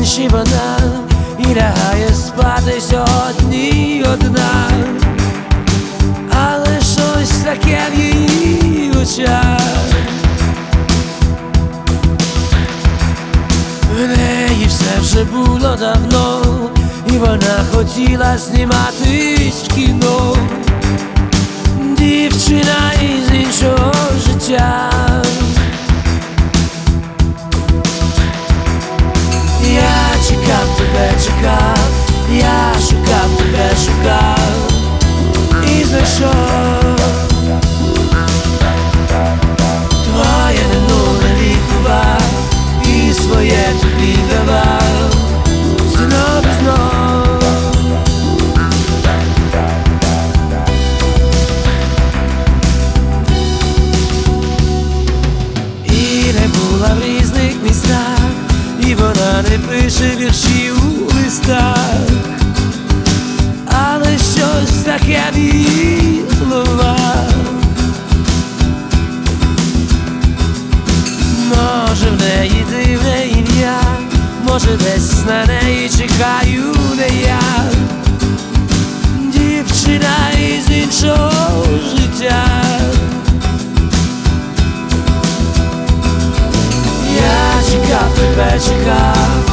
тиші вона і лягає спати сьогодні одна, але щось таке в її очах. В неї все вже було давно, і вона хотіла зніматись в кіно. Дівчина із іншого життя. Я чекав тебе, чекав, я шукав тебе, шукав і знайшов. Твоє минуле лікував і своє тобі давав знов і знов. І не була в різних містах, і вона не пише вірші у листах, але щось таке в її словах. Може в неї дивне ім'я, може десь на неї чекаю не я. Дівчина із іншого життя. Я чекав тебе, чекав,